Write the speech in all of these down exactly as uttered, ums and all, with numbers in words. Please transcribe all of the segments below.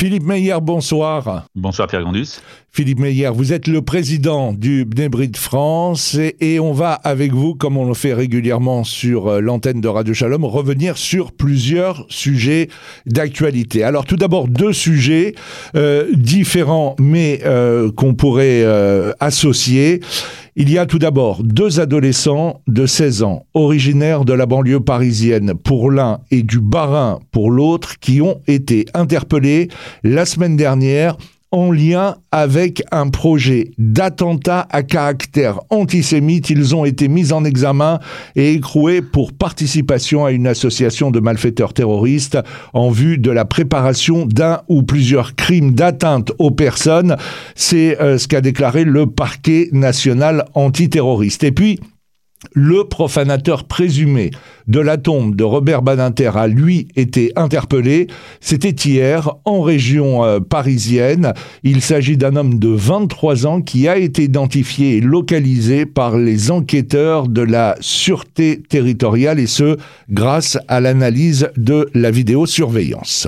Philippe Meyer, bonsoir. Bonsoir Pierre Gandus. Philippe Meyer, vous êtes le président du Bnei Brit France et, et on va avec vous, comme on le fait régulièrement sur l'antenne de Radio Shalom, revenir sur plusieurs sujets d'actualité. Alors tout d'abord, deux sujets euh, différents mais euh, qu'on pourrait euh, associer. Il y a tout d'abord deux adolescents de seize ans, originaires de la banlieue parisienne pour l'un et du Bas-Rhin pour l'autre, qui ont été interpellés la semaine dernière en lien avec un projet d'attentat à caractère antisémite. Ils ont été mis en examen et écroués pour participation à une association de malfaiteurs terroristes en vue de la préparation d'un ou plusieurs crimes d'atteinte aux personnes. C'est euh, ce qu'a déclaré le parquet national antiterroriste. Et puis, le profanateur présumé de la tombe de Robert Badinter a, lui, été interpellé. C'était hier, en région euh, parisienne. Il s'agit d'un homme de vingt-trois ans qui a été identifié et localisé par les enquêteurs de la Sûreté territoriale, et ce, grâce à l'analyse de la vidéosurveillance.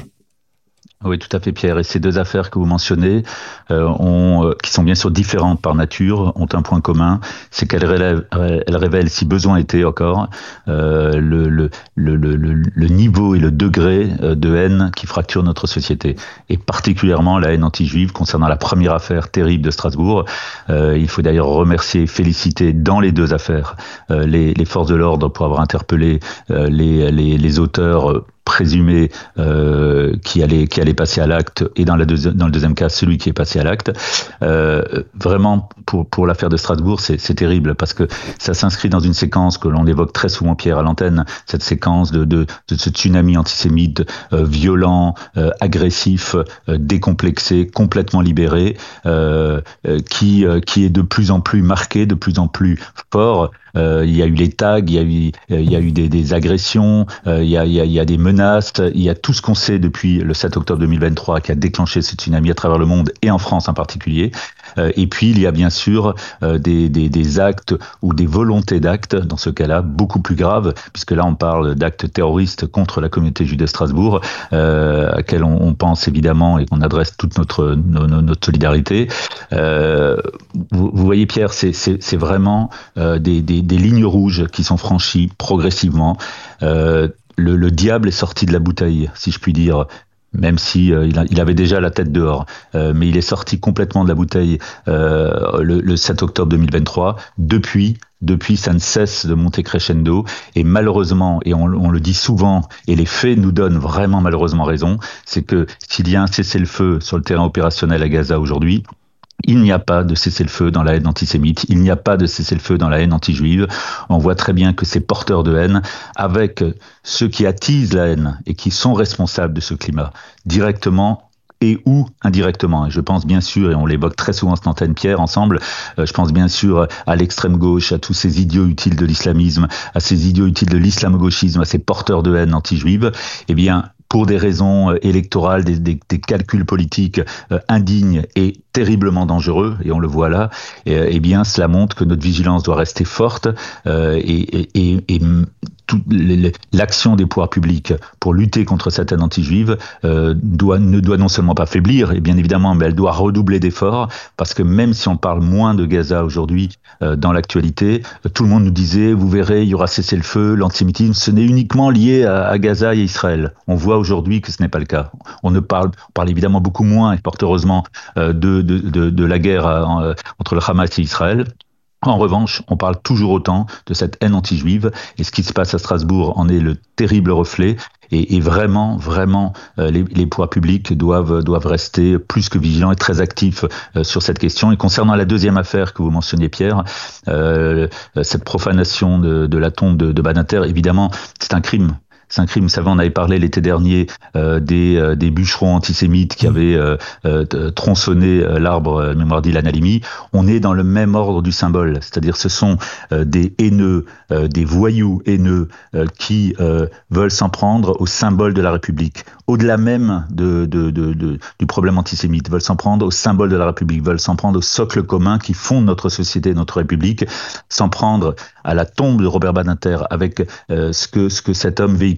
Oui, tout à fait, Pierre. Et ces deux affaires que vous mentionnez, euh, ont, euh, qui sont bien sûr différentes par nature, ont un point commun, c'est qu'elles révèlent, elles révèlent, si besoin était encore, euh, le, le, le, le, le niveau et le degré de haine qui fracture notre société. Et particulièrement la haine anti-juive concernant la première affaire terrible de Strasbourg. Euh, il faut d'ailleurs remercier et féliciter dans les deux affaires euh, les, les forces de l'ordre pour avoir interpellé euh, les, les, les auteurs euh, présumé euh, qui allait qui allait passer à l'acte, et dans, la deuxi- dans le deuxième cas celui qui est passé à l'acte. Euh, vraiment pour pour l'affaire de Strasbourg, c'est c'est terrible parce que ça s'inscrit dans une séquence que l'on évoque très souvent, Pierre, à l'antenne, cette séquence de de, de ce tsunami antisémite euh, violent, euh, agressif, euh, décomplexé, complètement libéré, euh, euh, qui euh, qui est de plus en plus marqué, de plus en plus fort. Euh, il y a eu les tags, il y a eu, il y a eu des, des agressions, euh, il y a, il y a, il y a des menaces, il y a tout ce qu'on sait depuis le sept octobre deux mille vingt-trois qui a déclenché ce tsunami à travers le monde et en France en particulier. Euh, et puis il y a bien sûr euh, des, des, des actes ou des volontés d'actes, dans ce cas-là beaucoup plus graves, puisque là on parle d'actes terroristes contre la communauté juive de Strasbourg, euh, à laquelle on, on pense évidemment et qu'on adresse toute notre, no, no, notre solidarité. Euh, vous, vous voyez, Pierre, c'est, c'est, c'est vraiment euh, des, des des lignes rouges qui sont franchies progressivement. Euh, le, le diable est sorti de la bouteille, si je puis dire, même si euh, il, a, il avait déjà la tête dehors, euh, mais il est sorti complètement de la bouteille euh, le, le sept octobre deux mille vingt-trois. Depuis, depuis, ça ne cesse de monter crescendo, et malheureusement, et on, on le dit souvent, et les faits nous donnent vraiment malheureusement raison, c'est que s'il y a un cessez-le-feu sur le terrain opérationnel à Gaza aujourd'hui, il n'y a pas de cessez-le-feu dans la haine antisémite, il n'y a pas de cessez-le-feu dans la haine anti-juive. On voit très bien que ces porteurs de haine, avec ceux qui attisent la haine et qui sont responsables de ce climat, directement et ou indirectement. Et je pense bien sûr, et on l'évoque très souvent cette antenne, Pierre, ensemble, euh, je pense bien sûr à l'extrême gauche, à tous ces idiots utiles de l'islamisme, à ces idiots utiles de l'islamo-gauchisme, à ces porteurs de haine anti-juive. Eh bien, pour des raisons électorales, des, des, des calculs politiques euh, indignes et terriblement dangereux, et on le voit là, et, eh bien cela montre que notre vigilance doit rester forte, euh, et, et, et, et toute l'action des pouvoirs publics pour lutter contre cette haine anti-juive euh, doit, ne doit non seulement pas faiblir, et bien évidemment, mais elle doit redoubler d'efforts, parce que même si on parle moins de Gaza aujourd'hui euh, dans l'actualité, tout le monde nous disait, vous verrez, il y aura cessez-le-feu, l'antisémitisme, ce n'est uniquement lié à, à Gaza et Israël. On voit aujourd'hui que ce n'est pas le cas. On ne parle, on parle évidemment beaucoup moins, et fort heureusement, euh, de, de, de, de la guerre euh, entre le Hamas et Israël. En revanche, on parle toujours autant de cette haine anti-juive, et ce qui se passe à Strasbourg en est le terrible reflet. Et, et vraiment, vraiment, euh, les, les pouvoirs publics doivent doivent rester plus que vigilants et très actifs euh, sur cette question. Et concernant la deuxième affaire que vous mentionniez, Pierre, euh, cette profanation de, de la tombe de, de Badinter, évidemment, c'est un crime. C'est un crime. Vous savez, on avait parlé l'été dernier euh, des, euh, des bûcherons antisémites qui avaient euh, euh, tronçonné euh, l'arbre euh, mémoire d'Ilan Halimi. On est dans le même ordre du symbole, c'est-à-dire ce sont euh, des haineux, euh, des voyous haineux euh, qui euh, veulent s'en prendre au symbole de la République. Au-delà même de, de, de, de, du problème antisémite, veulent s'en prendre au symbole de la République, veulent s'en prendre au socle commun qui fonde notre société, notre République, s'en prendre à la tombe de Robert Badinter avec euh, ce que ce que cet homme véhicule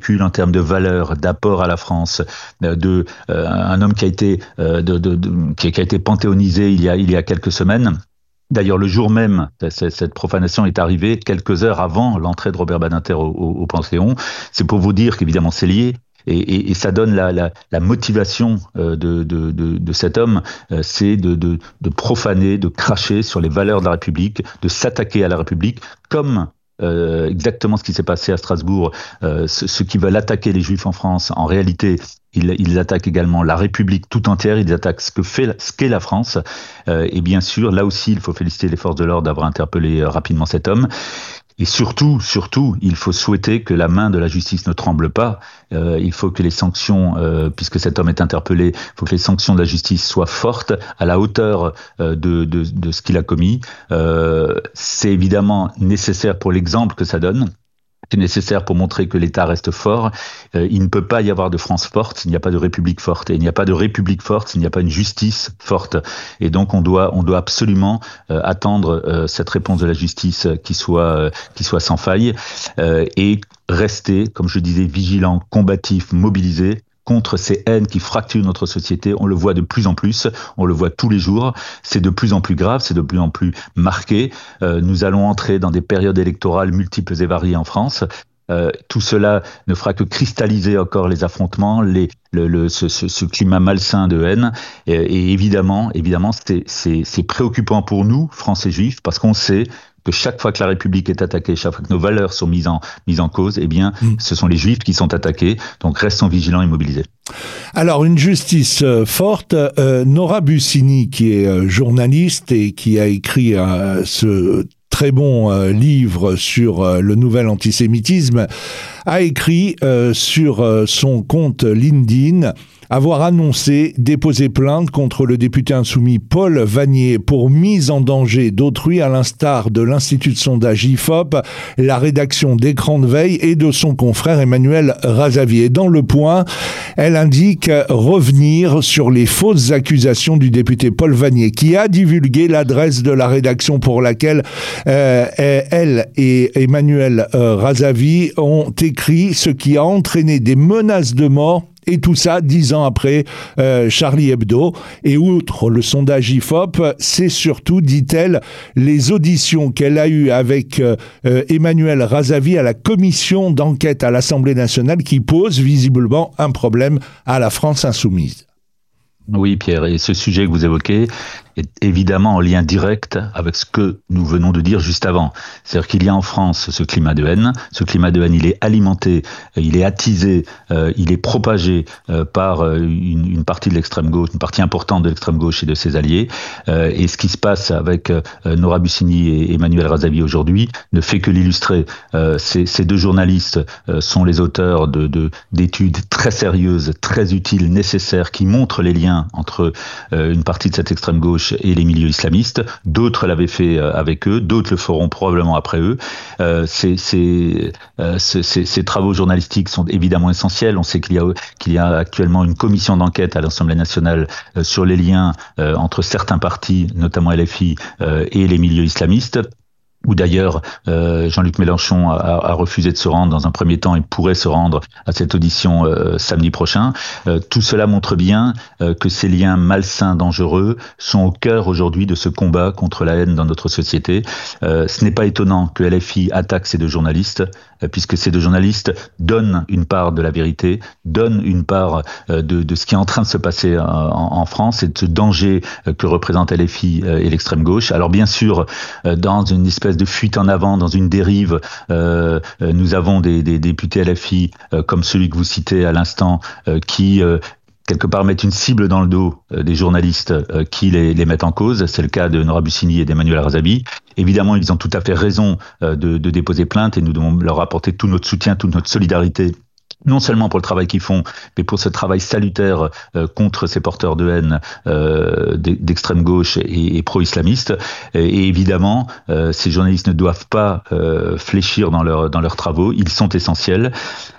véhicule en termes de valeurs, d'apport à la France, de euh, un homme qui a été euh, de, de, de, qui, qui a été panthéonisé il y a il y a quelques semaines. D'ailleurs, le jour même, cette profanation est arrivée quelques heures avant l'entrée de Robert Badinter au, au, au Panthéon. C'est pour vous dire qu'évidemment c'est lié. Et, et, et ça donne la, la, la motivation euh, de, de, de, de cet homme, euh, c'est de, de, de profaner, de cracher sur les valeurs de la République, de s'attaquer à la République, comme euh, exactement ce qui s'est passé à Strasbourg. Euh, ceux, ceux qui veulent attaquer les Juifs en France, en réalité, ils, ils attaquent également la République tout entière, ils attaquent ce que fait, ce qu'est la France. Euh, et bien sûr, là aussi, il faut féliciter les forces de l'ordre d'avoir interpellé euh, rapidement cet homme. Et surtout, surtout, il faut souhaiter que la main de la justice ne tremble pas. Euh, il faut que les sanctions, euh, puisque cet homme est interpellé, il faut que les sanctions de la justice soient fortes, à la hauteur euh, de, de, de ce qu'il a commis. Euh, c'est évidemment nécessaire pour l'exemple que ça donne. C'est nécessaire pour montrer que l'État reste fort. Euh, il ne peut pas y avoir de France forte s'il n'y a pas de République forte. Et il n'y a pas de République forte s'il n'y a pas une justice forte. Et donc, on doit, on doit absolument euh, attendre euh, cette réponse de la justice qui soit, euh, qui soit sans faille euh, et rester, comme je disais, vigilant, combatif, mobilisé contre ces haines qui fracturent notre société. On le voit de plus en plus, on le voit tous les jours. C'est de plus en plus grave, c'est de plus en plus marqué. Euh, nous allons entrer dans des périodes électorales multiples et variées en France. Euh, tout cela ne fera que cristalliser encore les affrontements, les, le, le, ce, ce, ce climat malsain de haine. Et, et évidemment, évidemment, c'est, c'est, c'est préoccupant pour nous, Français juifs, parce qu'on sait que chaque fois que la République est attaquée, chaque fois que nos valeurs sont mises en, mises en cause, eh bien, mmh. ce sont les Juifs qui sont attaqués. Donc, restons vigilants et mobilisés. Alors, une justice forte. Euh, Nora Bussini, qui est journaliste et qui a écrit euh, ce très bon euh, livre sur euh, le nouvel antisémitisme, a écrit euh, sur euh, son compte LinkedIn avoir annoncé déposer plainte contre le député insoumis Paul Vannier pour mise en danger d'autrui, à l'instar de l'Institut de sondage I F O P, la rédaction d'Écran de Veille et de son confrère Emmanuel Razavi. Et dans Le Point, elle indique revenir sur les fausses accusations du député Paul Vannier, qui a divulgué l'adresse de la rédaction pour laquelle euh, elle et Emmanuel euh, Razavi ont écrit, ce qui a entraîné des menaces de mort. Et tout ça, dix ans après euh, Charlie Hebdo. Et outre le sondage I F O P, c'est surtout, dit-elle, les auditions qu'elle a eues avec euh, Emmanuel Razavi à la commission d'enquête à l'Assemblée nationale qui pose visiblement un problème à la France insoumise. Oui, Pierre, et ce sujet que vous évoquez est évidemment en lien direct avec ce que nous venons de dire juste avant. C'est-à-dire qu'il y a en France ce climat de haine. Ce climat de haine, il est alimenté, il est attisé, euh, il est propagé euh, par une, une partie de l'extrême gauche, une partie importante de l'extrême gauche et de ses alliés. Euh, et ce qui se passe avec euh, Nora Bussini et Emmanuel Razavi aujourd'hui ne fait que l'illustrer. Euh, ces, ces deux journalistes euh, sont les auteurs de, de, d'études très sérieuses, très utiles, nécessaires, qui montrent les liens entre euh, une partie de cette extrême gauche et les milieux islamistes. D'autres l'avaient fait avec eux, d'autres le feront probablement après eux. Euh, ces, ces, euh, ces, ces travaux journalistiques sont évidemment essentiels. On sait qu'il y a, qu'il y a actuellement une commission d'enquête à l'Assemblée nationale euh, sur les liens euh, entre certains partis, notamment L F I, euh, et les milieux islamistes. Où d'ailleurs euh, Jean-Luc Mélenchon a, a refusé de se rendre dans un premier temps et pourrait se rendre à cette audition euh, samedi prochain. Euh, tout cela montre bien euh, que ces liens malsains, dangereux, sont au cœur aujourd'hui de ce combat contre la haine dans notre société. Euh, ce n'est pas étonnant que L F I attaque ces deux journalistes, euh, puisque ces deux journalistes donnent une part de la vérité, donnent une part euh, de, de ce qui est en train de se passer euh, en, en France et de ce danger euh, que représente L F I euh, et l'extrême gauche. Alors bien sûr, euh, dans une espèce de fuite en avant, dans une dérive. Euh, nous avons des, des députés L F I, euh, comme celui que vous citez à l'instant, euh, qui... Euh, quelque part mettent une cible dans le dos euh, des journalistes euh, qui les, les mettent en cause. C'est le cas de Nora Bussini et d'Emmanuel Razavi. Évidemment, ils ont tout à fait raison euh, de, de déposer plainte et nous devons leur apporter tout notre soutien, toute notre solidarité, non seulement pour le travail qu'ils font, mais pour ce travail salutaire euh, contre ces porteurs de haine euh, d'extrême gauche et, et pro-islamistes. Et, et évidemment, euh, ces journalistes ne doivent pas euh, fléchir dans, leur, dans leurs travaux. Ils sont essentiels.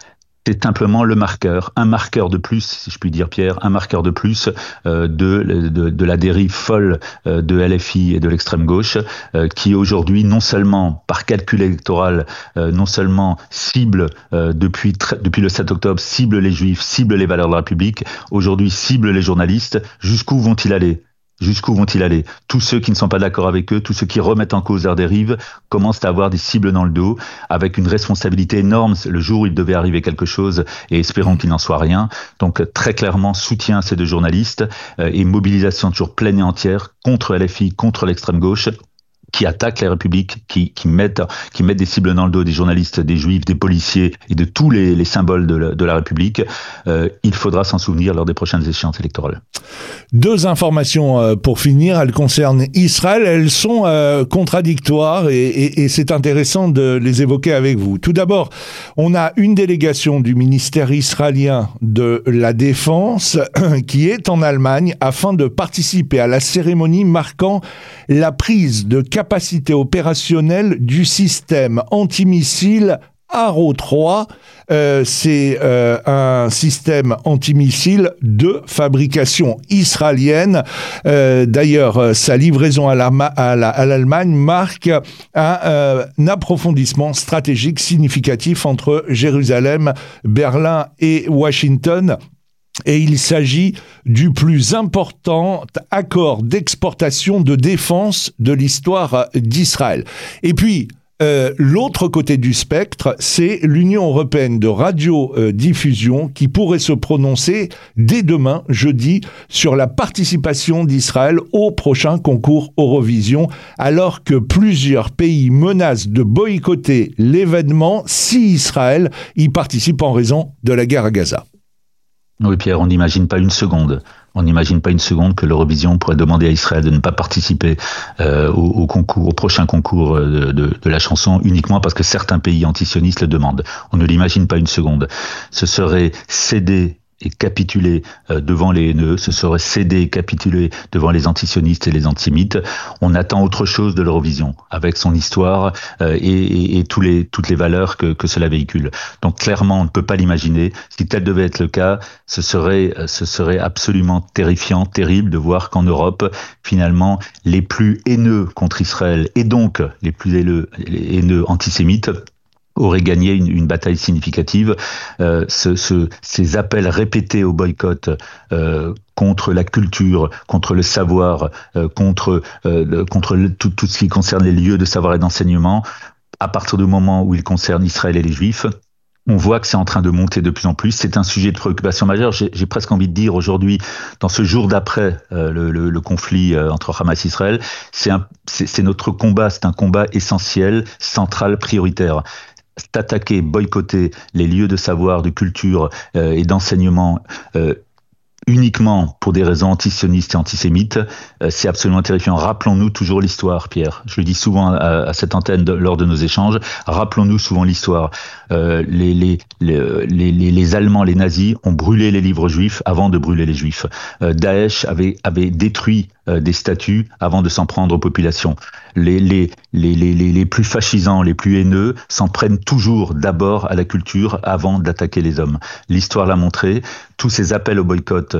C'est simplement le marqueur, un marqueur de plus, si je puis dire Pierre, un marqueur de plus euh, de, de, de la dérive folle euh, de L F I et de l'extrême gauche, euh, qui aujourd'hui, non seulement par calcul électoral, euh, non seulement cible euh, depuis, depuis le sept octobre, cible les juifs, cible les valeurs de la République, aujourd'hui cible les journalistes. Jusqu'où vont-ils aller ? Jusqu'où vont-ils aller ? Tous ceux qui ne sont pas d'accord avec eux, tous ceux qui remettent en cause leurs dérives, commencent à avoir des cibles dans le dos, avec une responsabilité énorme le jour où il devait arriver quelque chose, et espérons qu'il n'en soit rien. Donc très clairement, soutien à ces deux journalistes euh, et mobilisation toujours pleine et entière contre L F I, contre l'extrême gauche, qui attaquent la République, qui, qui, mettent, qui mettent des cibles dans le dos des journalistes, des juifs, des policiers et de tous les, les symboles de la, de la République. Euh, il faudra s'en souvenir lors des prochaines échéances électorales. Deux informations euh, pour finir, elles concernent Israël, elles sont euh, contradictoires et, et, et c'est intéressant de les évoquer avec vous. Tout d'abord, on a une délégation du ministère israélien de la Défense qui est en Allemagne afin de participer à la cérémonie marquant la prise de capacité opérationnelle du système antimissile Arrow trois. Euh, c'est euh, un système antimissile de fabrication israélienne. Euh, d'ailleurs, sa livraison à, la, à, la, à l'Allemagne marque un, euh, un approfondissement stratégique significatif entre Jérusalem, Berlin et Washington. Et il s'agit du plus important accord d'exportation de défense de l'histoire d'Israël. Et puis, euh, l'autre côté du spectre, c'est l'Union européenne de radiodiffusion qui pourrait se prononcer dès demain, jeudi, sur la participation d'Israël au prochain concours Eurovision, alors que plusieurs pays menacent de boycotter l'événement si Israël y participe en raison de la guerre à Gaza. Oui, Pierre, on n'imagine pas une seconde. On n'imagine pas une seconde que l'Eurovision pourrait demander à Israël de ne pas participer euh, au, au concours, au prochain concours de, de, de la chanson, uniquement parce que certains pays antisionistes le demandent. On ne l'imagine pas une seconde. Ce serait céder et capituler euh, devant les haineux, ce serait céder et capituler devant les antisionistes et les antisémites. On attend autre chose de l'Eurovision, avec son histoire euh, et, et, et tous les, toutes les valeurs que, que cela véhicule. Donc clairement, on ne peut pas l'imaginer. Si tel devait être le cas, ce serait, ce serait absolument terrifiant, terrible de voir qu'en Europe, finalement, les plus haineux contre Israël, et donc les plus haineux, les haineux antisémites, aurait gagné une, une bataille significative. Euh, ce, ce, ces appels répétés au boycott euh, contre la culture, contre le savoir, euh, contre, euh, contre le, tout, tout ce qui concerne les lieux de savoir et d'enseignement, à partir du moment où ils concernent Israël et les Juifs, on voit que c'est en train de monter de plus en plus. C'est un sujet de préoccupation majeure. J'ai, j'ai presque envie de dire aujourd'hui, dans ce jour d'après euh, le, le, le conflit euh, entre Hamas et Israël, c'est, un, c'est, c'est notre combat, c'est un combat essentiel, central, prioritaire. Attaquer, boycotter les lieux de savoir, de culture euh, et d'enseignement euh, uniquement pour des raisons antisionistes et antisémites, euh, c'est absolument terrifiant. Rappelons-nous toujours l'histoire, Pierre. Je le dis souvent à, à cette antenne de, lors de nos échanges. Rappelons-nous souvent l'histoire. Euh, les, les, les, les, les Allemands, les nazis, ont brûlé les livres juifs avant de brûler les juifs. Euh, Daesh avait, avait détruit euh, des statues avant de s'en prendre aux populations. Les, les, les, les, les plus fascisants, les plus haineux, s'en prennent toujours d'abord à la culture avant d'attaquer les hommes. L'histoire l'a montré. Tous ces appels au boycott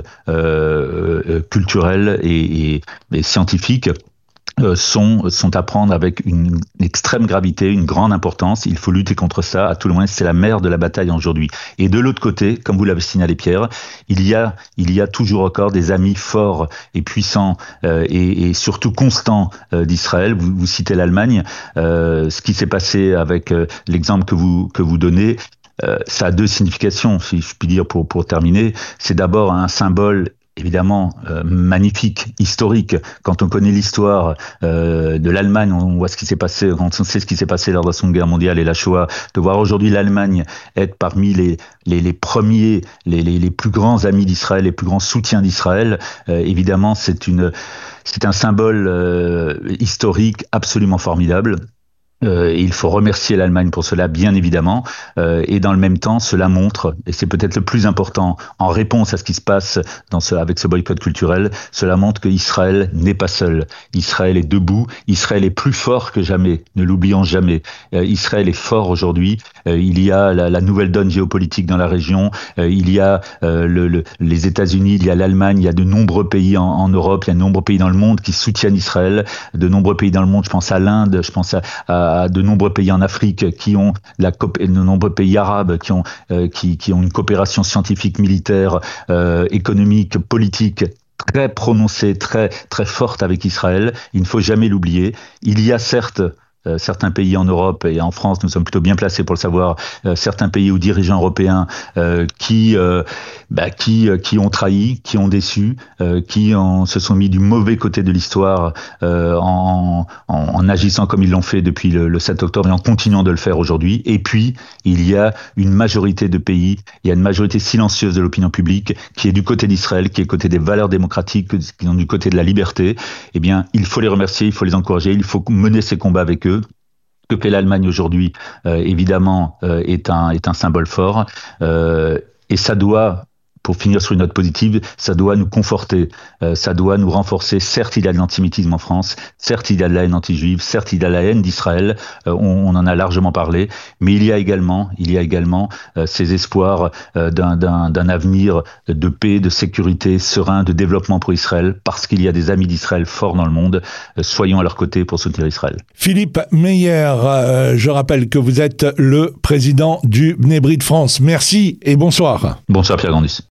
euh, euh, culturel et, et, et scientifique euh, sont, sont à prendre avec une extrême gravité, une grande importance. Il faut lutter contre ça. À tout le moins, c'est la mère de la bataille aujourd'hui. Et de l'autre côté, comme vous l'avez signalé, Pierre, il y a, il y a toujours encore des amis forts et puissants euh, et, et surtout constants euh, d'Israël. Vous, vous citez l'Allemagne. Euh, ce qui s'est passé avec euh, l'exemple que vous, que vous donnez, Euh, ça a deux significations, si je puis dire, pour, pour terminer. C'est d'abord un symbole évidemment euh, magnifique, historique. Quand on connaît l'histoire euh, de l'Allemagne, on voit ce qui s'est passé, quand on sait ce qui s'est passé lors de la Seconde Guerre mondiale et la Shoah, de voir aujourd'hui l'Allemagne être parmi les, les, les premiers, les, les, les plus grands amis d'Israël, les plus grands soutiens d'Israël, euh, évidemment, c'est une, c'est un symbole euh, historique absolument formidable. Euh, il faut remercier l'Allemagne pour cela, bien évidemment. Euh, et dans le même temps, cela montre, et c'est peut-être le plus important, en réponse à ce qui se passe dans ce, avec ce boycott culturel, cela montre qu'Israël n'est pas seul. Israël est debout. Israël est plus fort que jamais. Ne l'oublions jamais. Euh, Israël est fort aujourd'hui. Euh, il y a la, la nouvelle donne géopolitique dans la région. Euh, il y a euh, le, le, les États-Unis, il y a l'Allemagne, il y a de nombreux pays en, en Europe, il y a de nombreux pays dans le monde qui soutiennent Israël. De nombreux pays dans le monde, je pense à l'Inde, je pense à, à à de nombreux pays en Afrique qui ont la de nombreux pays arabes qui ont euh, qui, qui ont une coopération scientifique, militaire, euh, économique, politique très prononcée, très très forte avec Israël. Il ne faut jamais l'oublier. Il y a certes Euh, certains pays en Europe et en France, nous sommes plutôt bien placés pour le savoir, euh, certains pays ou dirigeants européens euh, qui, euh, bah, qui, euh, qui ont trahi, qui ont déçu, euh, qui en, se sont mis du mauvais côté de l'histoire euh, en, en, en agissant comme ils l'ont fait depuis le, le sept octobre et en continuant de le faire aujourd'hui. Et puis, il y a une majorité de pays, il y a une majorité silencieuse de l'opinion publique qui est du côté d'Israël, qui est du côté des valeurs démocratiques, qui est du côté de la liberté. Eh bien, il faut les remercier, il faut les encourager, il faut mener ces combats avec eux. Ce que fait l'Allemagne aujourd'hui, euh, évidemment, euh, est un est un symbole fort, euh, et ça doit, pour finir sur une note positive, ça doit nous conforter, euh, ça doit nous renforcer. Certes, il y a de l'antisémitisme en France, certes, il y a de la haine anti-juive, certes, il y a la haine d'Israël, euh, on, on en a largement parlé, mais il y a également, il y a également euh, ces espoirs euh, d'un, d'un, d'un avenir de paix, de sécurité, serein, de développement pour Israël, parce qu'il y a des amis d'Israël forts dans le monde. Euh, soyons à leur côté pour soutenir Israël. Philippe Meyer, euh, je rappelle que vous êtes le président du Bnei Brit France. Merci et bonsoir. Bonsoir Pierre Grandis.